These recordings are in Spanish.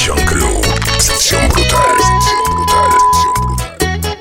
Production Crew. Sección brutal, sección brutal, sección brutal.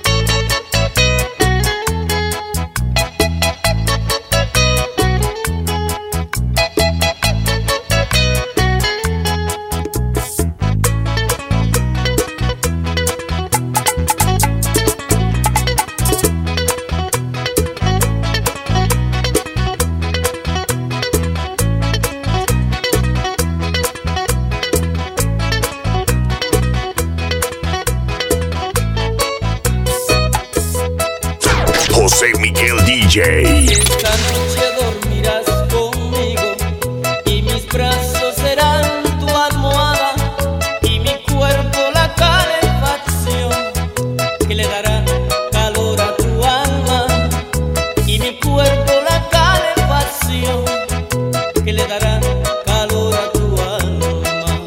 José Miguel DJ. Esta noche dormirás conmigo y mis brazos serán tu almohada y mi cuerpo la calefacción que le dará calor a tu alma y mi cuerpo la calefacción que le dará calor a tu alma.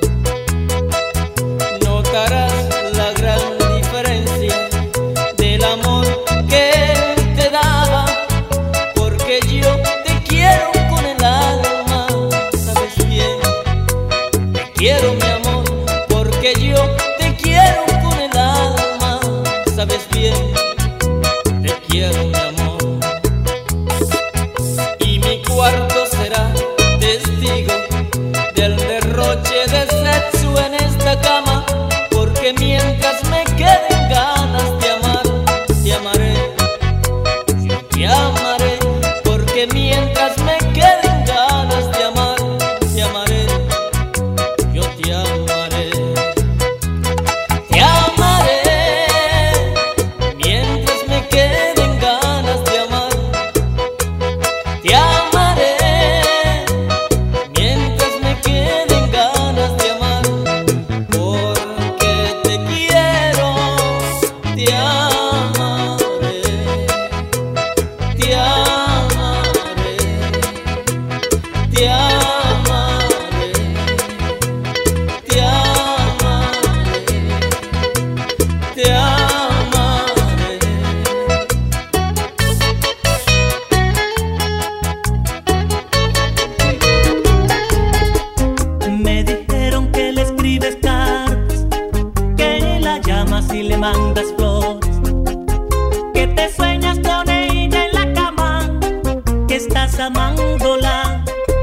Notarás la gran diferencia del amor que te daba, porque yo te quiero con el alma, sabes bien, te quiero mi amor, porque yo te quiero con el alma, sabes bien, te quiero mi amor. Y mi cuarto será testigo del derroche de sexo en esta cama, porque mientras me queden ganas de amar, te amaré, yo te amaré, porque mientras me queden ganas de amar, te amaré, yo te amaré. Te amaré, mientras me queden ganas de amar, te amaré, mientras me queden ganas de amar, porque te quiero, te amaré, te amaré, te amaré, te amaré, te amaré. Me dijeron que le escribes cartas, que la llamas y le mandas flores, que te sueñas con ella en la cama, que estás amándola.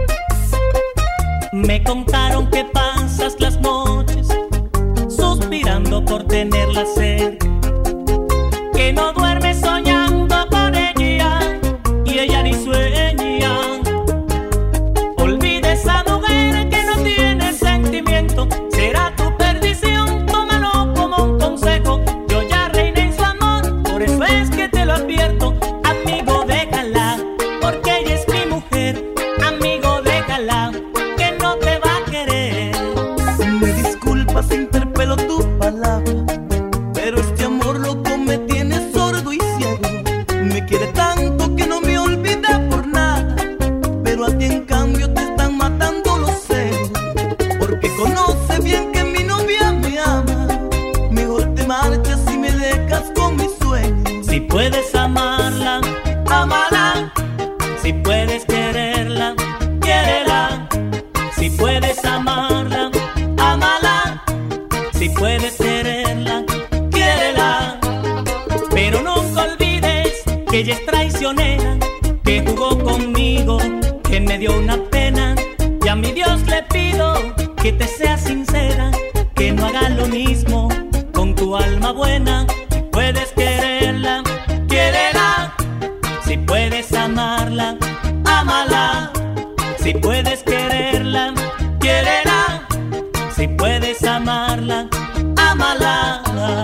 Me contaron que pasas las noches suspirando por tenerla cerca, que no duermes soñando con ella y ella ni sueña. Olvida esa mujer que no tiene sentimiento, será tu perdición, tómalo como un consejo. Yo ya reiné en su amor, por eso es que te lo advierto. Amigo, déjala, porque ella es mi mujer. Amigo, déjala, que no te va a querer. Me disculpas si interpelo tu palabra, pero este amor loco me tiene sordo y ciego. Me quiere tanto que no me olvida por nada, pero a ti en cambio te están matando los celos, porque conoce bien que mi novia me ama. Mejor te marchas y me dejas con mis sueños. Si puedes amarla, ámala. Si puedes quererla, quiérela. Si puedes amarla, ámala. Si puedes quererla, quiérela. Pero nunca olvides que ella es traicionera, que jugó conmigo, que me dio una pena. Y a mi Dios le pido que te sea sincera, que no haga lo mismo con tu alma buena. Si puedes quererla, quiérela. Si puedes amarla, ámala. Si puedes quererla, quiérela. Si puedes amarla, ámala.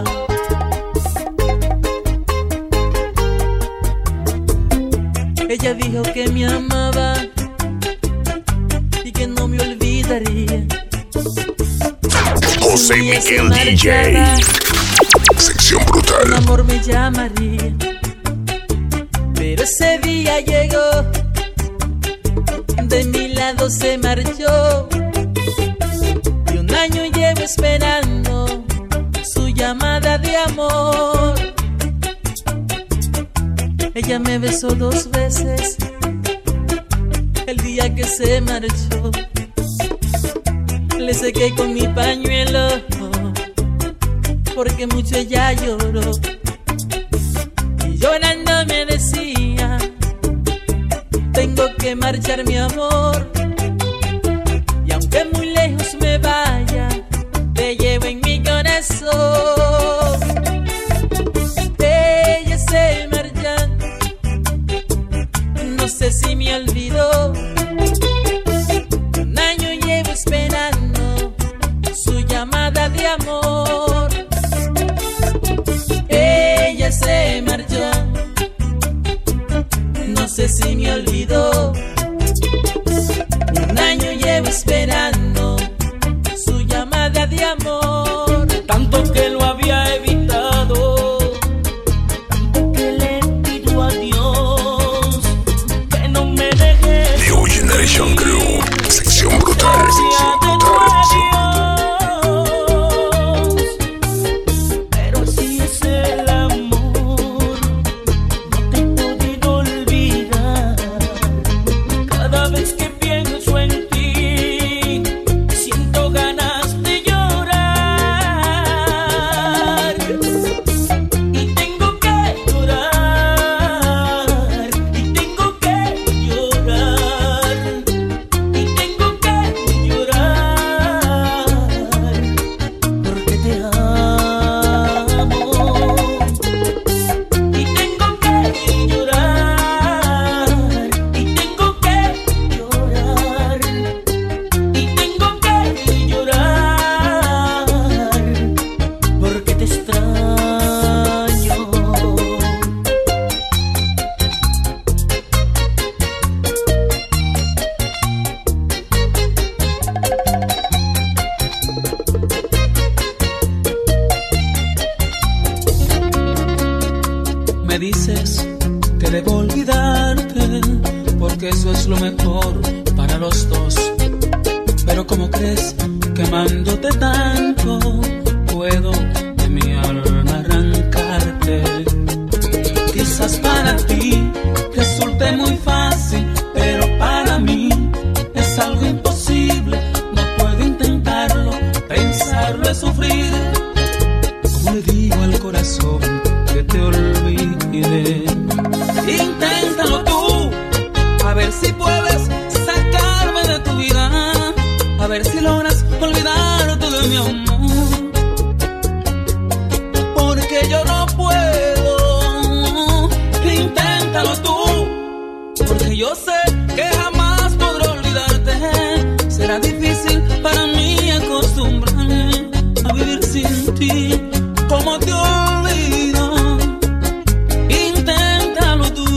Ella dijo que me amaba y que no me olvidaría. José Si ella se Miguel DJ. marchara, Sección con brutal. amor me llamaría. Pero ese día llegó, de mi lado se marchó, y un año llevo esperando su llamada de amor. Ella me besó 2 veces el día que se marchó. le sequé con mi pañuelo, porque mucho ella lloró. Y llorando me decía: tengo que marchar, mi amor, y aunque muy lejos me vaya, te llevo en mi corazón. Ella se marcha, no sé si me olvidó. Un año llevo esperando su llamada de amor. Ella se marchó, no sé si me olvidó. Un año llevo esperando su llamada de amor. Tanto que lo había evitado, tanto que le pido a Dios que no me deje. New Generation Crew, sección brutal. Pero así es el amor, no te he podido olvidar. Cada vez que pienso en ti, siento ganas de llorar. Y tengo que llorar, y tengo que llorar, y tengo que llorar, porque te amo. Y tengo que llorar, y tengo que llorar, y tengo que llorar, porque te extraño. Me dices que debo olvidarte, porque eso es lo mejor para los dos. Pero ¿cómo crees que amándote tanto puedo de mi alma arrancarte? Quizás para ti resulte muy fácil, pero para mí es algo imposible. No puedo intentarlo, pensarlo es sufrir. ¿Cómo le digo al corazón que te olvide? Inténtalo tú, a ver si puedes sacarme de tu vida, a ver si logras olvidarte de mi amor, porque yo no puedo. Inténtalo tú, porque yo sé que jamás podré olvidarte. Será difícil para mí acostumbrarme a vivir sin ti. ¿Cómo te olvido? Inténtalo tú.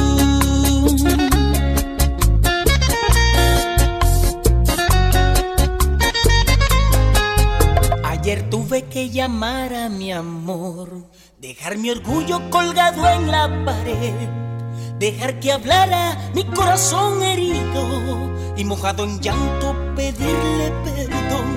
Ayer tuve que llamar a mi amor, dejar mi orgullo colgado en la pared, dejar que hablara mi corazón herido y mojado en llanto pedirle perdón.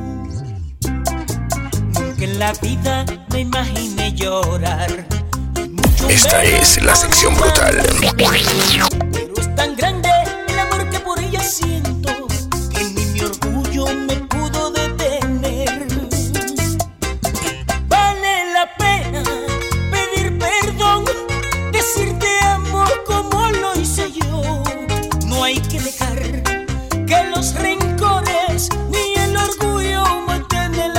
Nunca en la vida me imaginé llorar. Esta es la sección brutal. Pero es tan grande el amor que por ella siento que ni mi orgullo me pudo detener. Vale la pena pedir perdón, decirte amor como lo hice yo. No hay que dejar que los rencores ni el orgullo maten el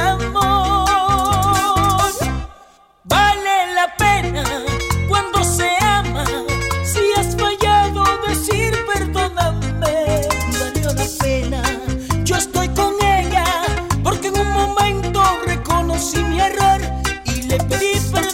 amor. Vale la pena cuando se ama, si has fallado decir perdóname. Valió la pena, yo estoy con ella, porque en un momento reconocí mi error y le pedí perdón.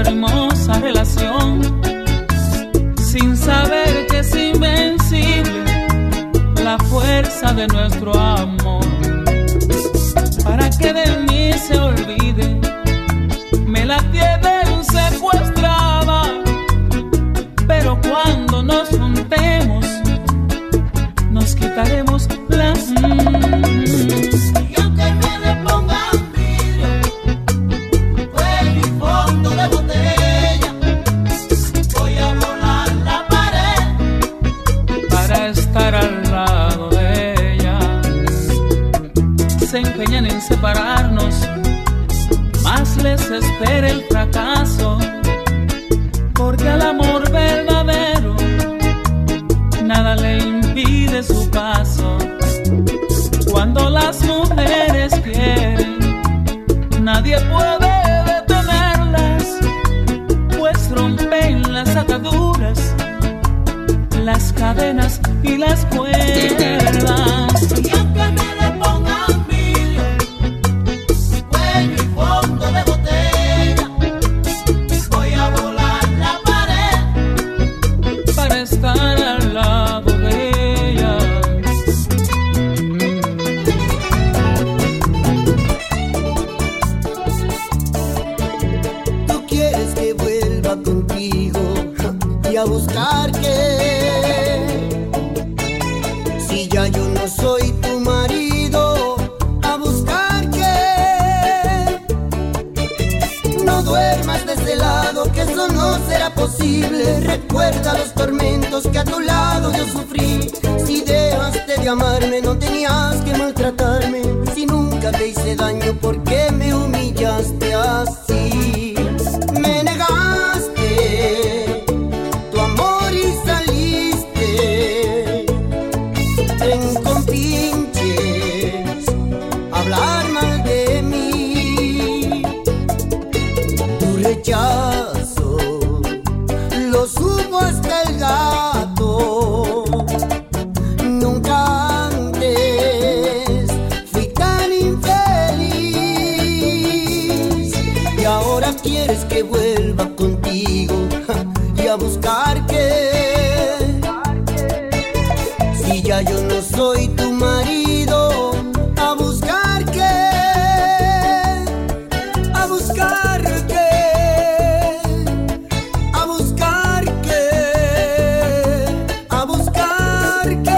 hermosa relación, sin saber que es invencible la fuerza de nuestro amor. Para que de mí se olvide, me la tienen secuestrada, pero cuando nos juntemos, nos quitaremos la... Y aunque me le pongan vidrio, fuego y fondo de botella, voy a volar la pared para estar al lado de ella. Se empeñan en separarnos, más les espera el fracaso, porque al amor verdadero nada le impide su paso. Cuando las mujeres quieren, nadie puede detenerlas, pues rompen las ataduras, las cadenas y las cuerdas. y aunque me le pongan vidrio, fuego y fondo de botella, voy a volar la pared Para estar al lado de ella. Tú quieres que vuelva contigo y a buscar qué, si ya yo no soy tu marido, a buscar qué. No duermas de ese lado, que eso no será posible. Recuerda los tormentos que a tu lado yo sufrí. Si dejaste de amarme, no tenías que maltratarme. Si nunca te hice daño, ¿por qué me humillaste así? Me negaste tu amor y saliste en compinches a hablar mal de mí. Tu rechazo lo supo hasta el gato. Nunca antes fui tan infeliz, y ahora quieres que vuelva contigo y a buscar qué, si ya yo no soy tu marido, a buscar qué, a buscar qué, a buscar qué, a buscar qué.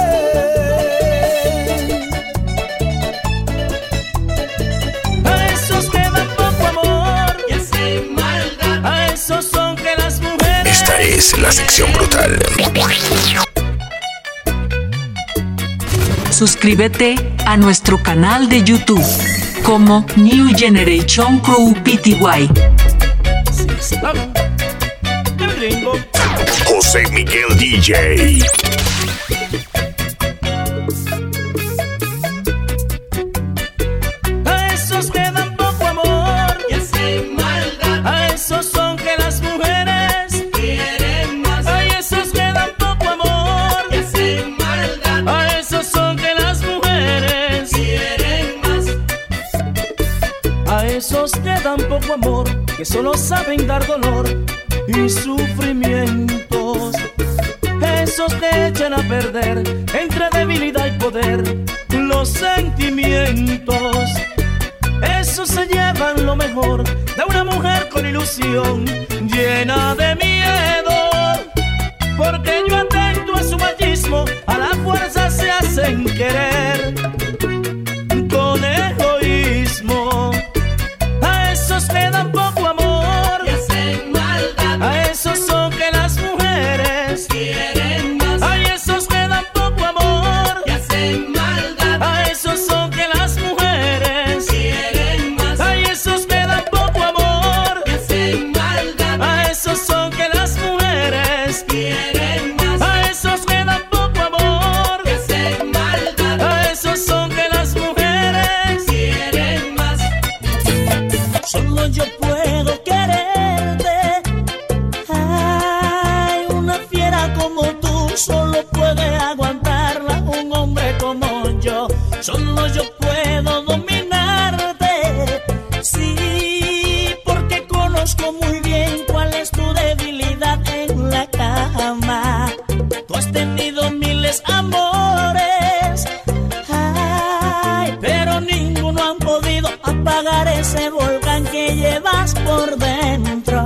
A esos que dan poco amor y hacen maldad, a esos son que las mujeres... Esta es la sección brutal. Suscríbete a nuestro canal de YouTube como New Generation Crew Pty. El gringo. José Miguel DJ. A esos que dan poco amor y hacen maldad, a esos son que las mujeres quieren más. A esos que dan poco amor y hacen maldad, a esos son que las mujeres quieren más. A esos que dan poco amor, que solo saben dar dolor y sufrimientos. Esos que echan a perder entre debilidad y poder los sentimientos. Esos se llevan lo mejor de una mujer con ilusión llena de miedo, porque yo atento a su machismo, a la fuerza se hacen querer con egoísmo. A esos que dan poco amor y hacen maldad, a esos son que las mujeres quieren más. A esos que dan poco amor y hacen maldad, a esos son que las mujeres quieren más. A esos que dan poco amor y hacen maldad, a esos son que las mujeres quieren más. tenido miles amores, ay, pero ninguno han podido apagar ese volcán que llevas por dentro.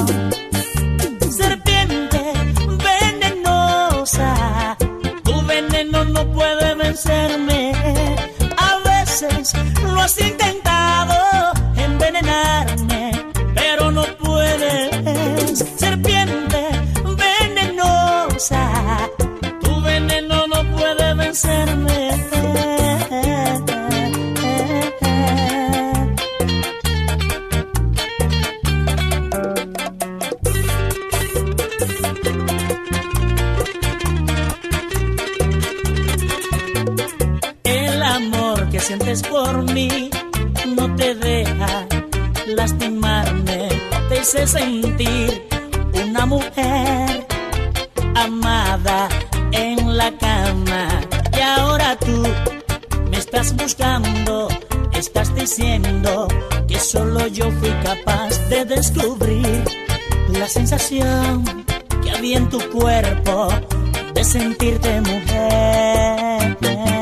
Serpiente venenosa, tu veneno no puede vencerme. A veces lo has intentado envenenarme, pero no puedes. Serpiente venenosa, tu veneno no puede vencerme. El amor que sientes por mí no te deja lastimarme. Te hice sentir una mujer amada en la cama, y ahora tú me estás buscando. Estás diciendo que solo yo fui capaz de descubrir la sensación que había en tu cuerpo de sentirte mujer.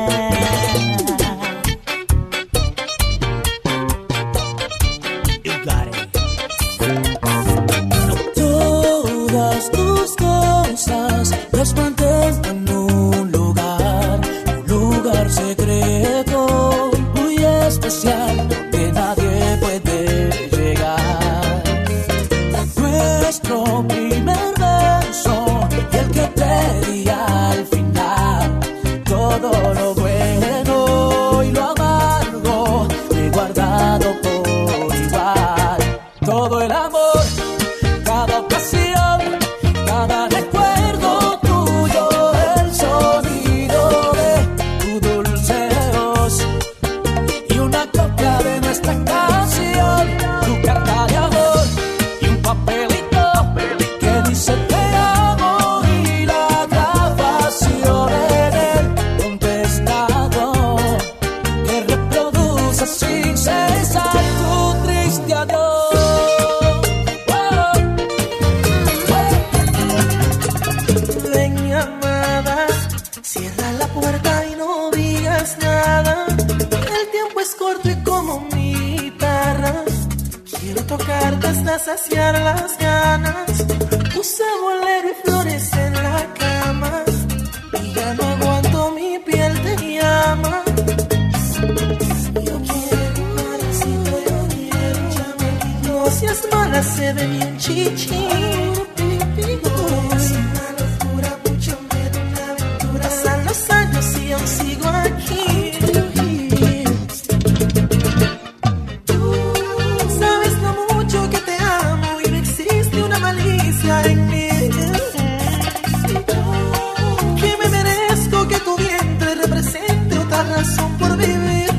Todas tus cosas las mantengo en un lugar secreto, muy especial, donde nadie puede llegar. Nuestro primer beso y el que te di al final, todo lo bueno y lo amargo he guardado por igual. Todo el amor, cada ocasión, cada recuerdo tuyo, el sonido de tu dulce voz y una copia de nuestra canción, tu carta de amor y un papelito que dice te amo y la grabación en el contestador que reproduce sin cesar tu triste adiós. Cierra la puerta y no digas nada. El tiempo es corto y como mi guitarra quiero tocarte hasta saciar las ganas. Puse bolero y flores en la cama y ya no aguanto, mi piel te llama. Yo quiero un maracito, yo quiero. No seas mala, se ve bien chichi. Pasan los años y aún sigo aquí. Tú sabes lo mucho que te amo y no existe una malicia en mí. Que me merezco que tu vientre represente otra razón por vivir.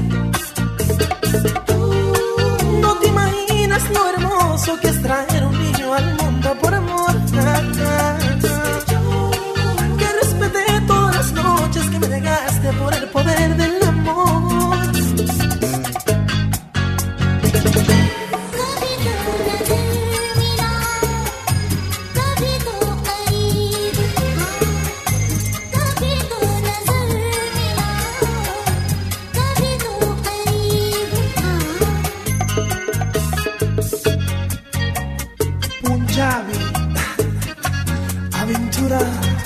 No te imaginas lo hermoso que es traer un niño al mundo por amor. Que me negaste por el poder del amor. Punjabi, aventura.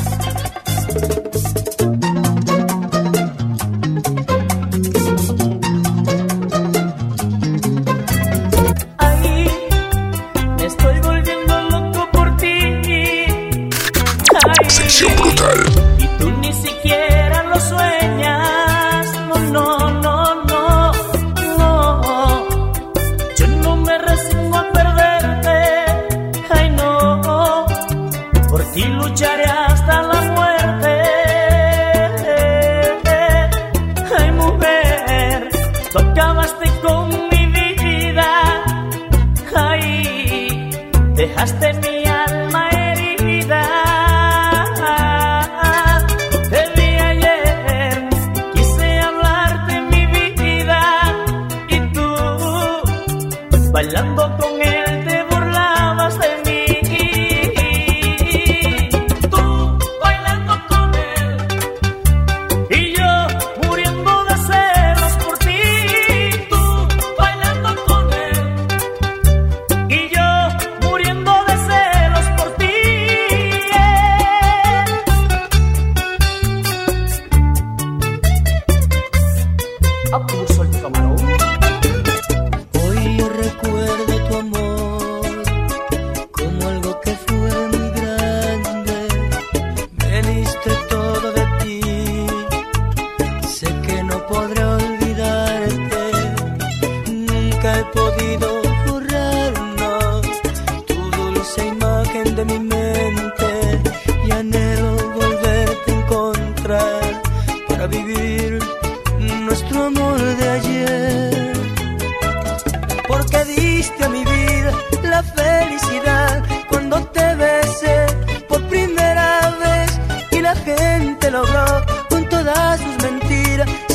Sección brutal. Y tú ni siquiera lo sueñas. No. Yo no me resigno a perderte. Ay, no. Por ti lucharé hasta la muerte. Ay, mujer, tú acabaste con mi vida. Ay, dejaste mi alma herida. Bailando con él te burlabas de mí. Tú bailando con él.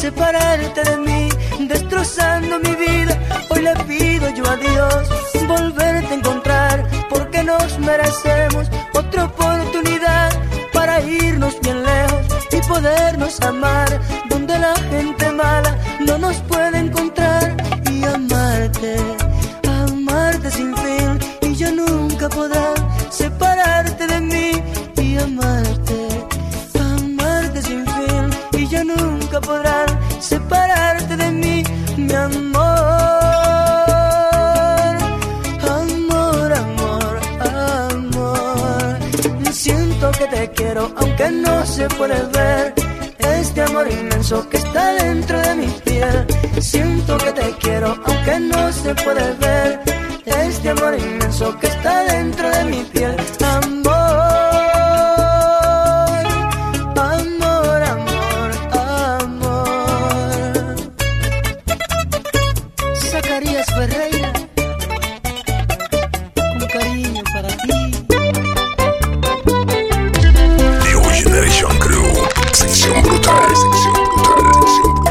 separarte de mí, destrozando mi vida. Hoy le pido yo a Dios volverte a encontrar, porque nos merecemos otra oportunidad para irnos bien lejos y podernos amar, donde la gente mala no nos puede encontrar. Y amarte, amarte sin fin, y ya nunca podrás separarte de mí. Y amarte, amarte sin fin, y ya nunca podrás separarte de mí, mi amor. Amor, amor, amor. Siento que te quiero aunque no se puede ver, este amor inmenso que está dentro de mi piel. Siento que te quiero aunque no se puede ver, este amor inmenso que está dentro de mi piel. Amor, amor, amor, amor. Zacarías Ferreira, con cariño para ti. New Generation Crew, sección brutal, sección brutal, sección brutal.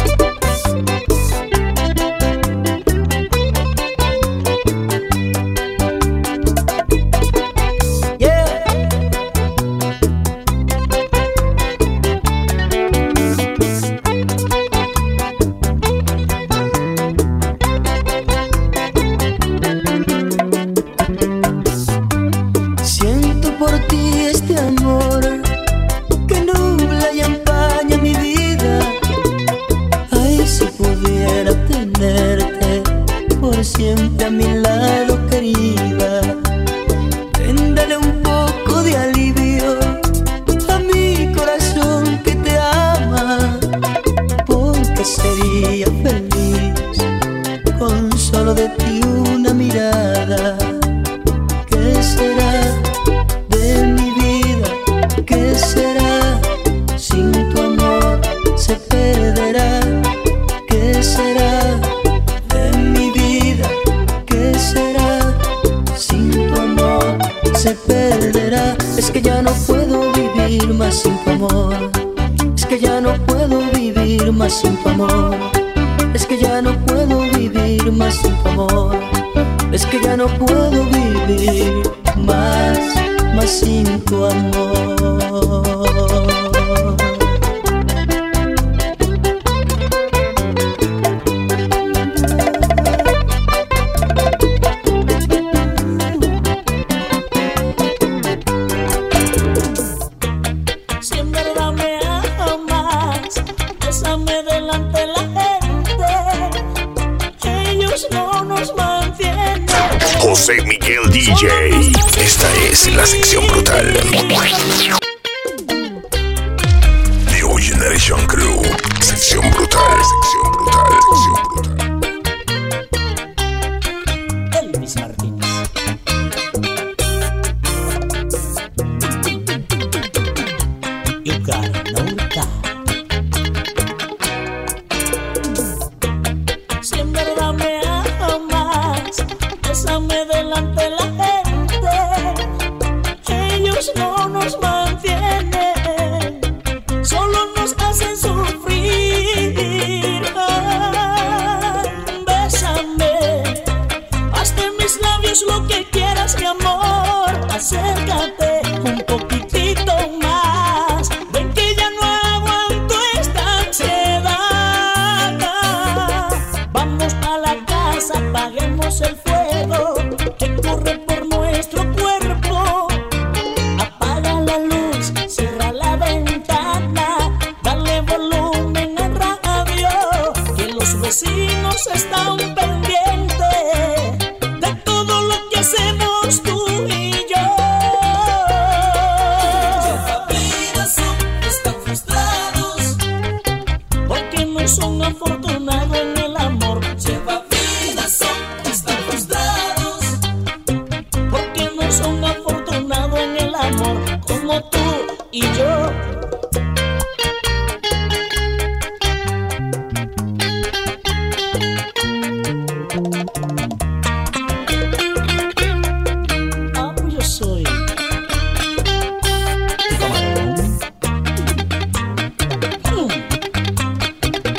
Siento por ti este amor que nubla y empaña mi vida. Ay, si pudiera tenerte por siempre a mi lado, querida. Véndale un poco de alivio a mi corazón que te ama, porque sería feliz con solo de ti una mirada. ¿Qué será de mi vida? ¿Qué será? Sin tu amor se perderá. ¿Qué será de mi vida? ¿Qué será? Sin tu amor se perderá. Es que ya no puedo vivir más sin tu amor. Es que ya no puedo vivir más sin tu amor. Es que ya no puedo vivir más sin tu amor. Es que ya no puedo vivir más sin tu amor. Si en verdad me amas, bésame delante de la gente. Ellos no nos mantienen. José Miguel DJ, esta es la sección brutal. New Generation Crew, sección brutal, sección brutal, sección brutal. Elvis Martínez. You gotta know that. Si en verdad me amas, bésame delante de la gente. Ellos no nos mantienen, solo nos hacen sufrir. Ay, bésame, haz de mis labios lo que quieras, mi amor. Acércate un poquitito más. Ven que ya no aguanto esta ansiedad. Vamos a la casa, apaguemos el fuego que corre por nuestro cuerpo. Apaga la luz, cierra la ventana, dale volumen al radio, que los vecinos están pendientes de todo lo que hacemos tú y yo. Están frustrados porque no son afortunados en el amor. Están frustrados porque no son afortunados en el amor como tú y yo. Ah, pues yo soy tu camarón.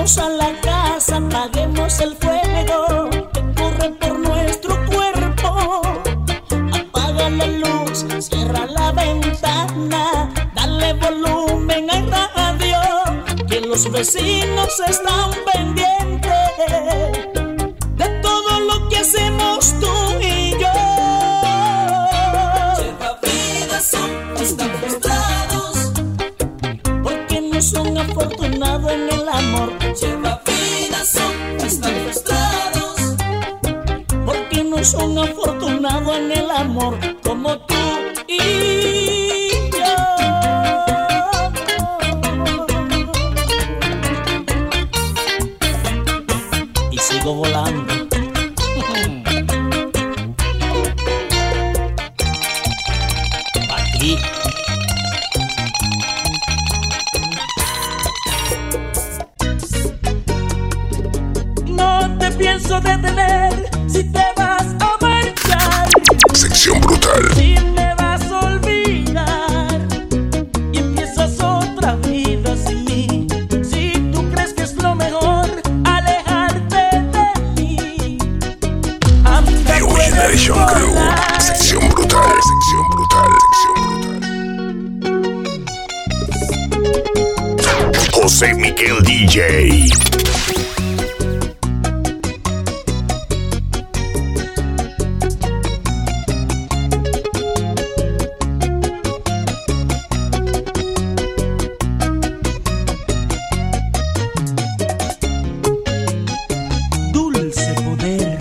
Vamos a la casa, apaguemos el fuego que corre por nuestro cuerpo. Apaga la luz, cierra la ventana, dale volumen al radio, que los vecinos están pendientes de todo lo que hacemos tú y yo. Llevavidas están frustrados porque no son afortunados en el amor. Llevavidas están frustrados porque no son afortunados en el amor como tú y yo. Y sigo volando. Aquí. No te pienso detener si te vas a marchar. Sección brutal. Si me vas a olvidar y empiezas otra vida sin mí. Si tú crees que es lo mejor alejarte de mí. New Generation Crew. Sección brutal. Sección brutal. Sección brutal. José Miguel DJ. Dulce poder.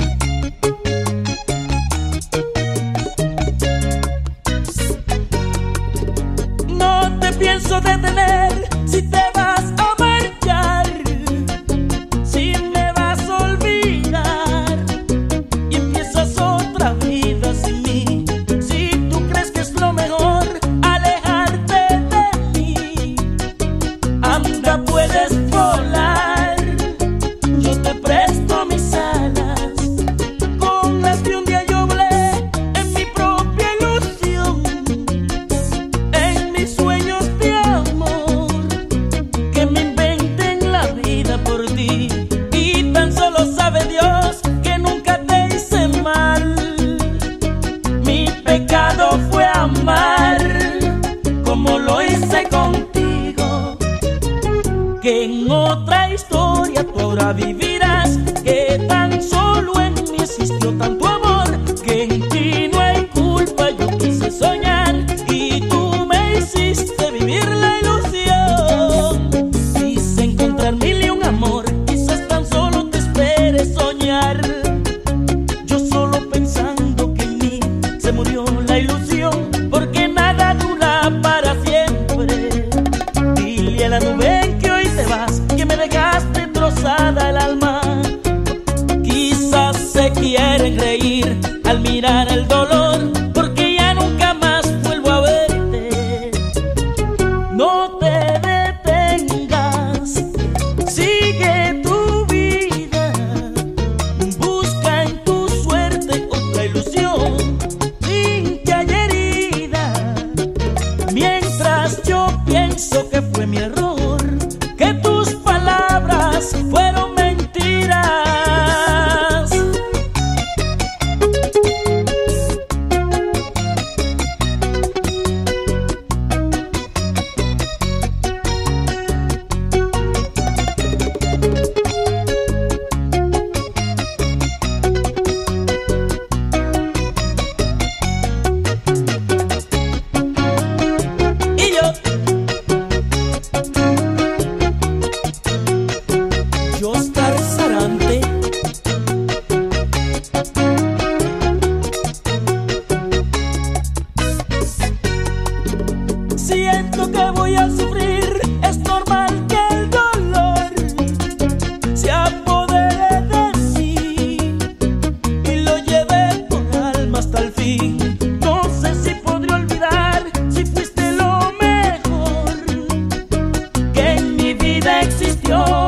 No te pienso detener si te vas a marchar. Si me vas a olvidar y empiezas otra vida sin mí. Si tú crees que es lo mejor alejarte de mí. Anda, puedes volar. Yo te presto mis alas, con las que un día yo volé en mi propia ilusión, en mis sueños de amor, que me inventen la vida por ti. Y tan solo sabe Dios que nunca te hice mal. Mi pecado fue amar como lo hice contigo, que en otra historia tú ahora vivirás, que tan solo en mí existió tanto amor, que en ti no hay culpa. Yo quise soñar y tú me hiciste vivir la ilusión. Quise encontrar mil y un amor, quizás tan solo te esperes soñar. Yo solo pensando que en mí se murió la ilusión, porque nada dura para siempre. Dile a la nube que hoy te vas, que me dejaste trozada el alma. Quizás se quieren reír al mirar el dolor, porque ya nunca más vuelvo a verte. No te detengas, sigue tu vida, busca en tu suerte otra ilusión, sin que haya herida. Mientras yo pienso que fue mi error, que tus palabras fueron mentiras. Y yo estar zarante. Siento que voy a sufrir, es normal que el dolor se apodere de mí y lo lleve por alma hasta el fin. No sé si podré olvidar si fuiste lo mejor que en mi vida existió.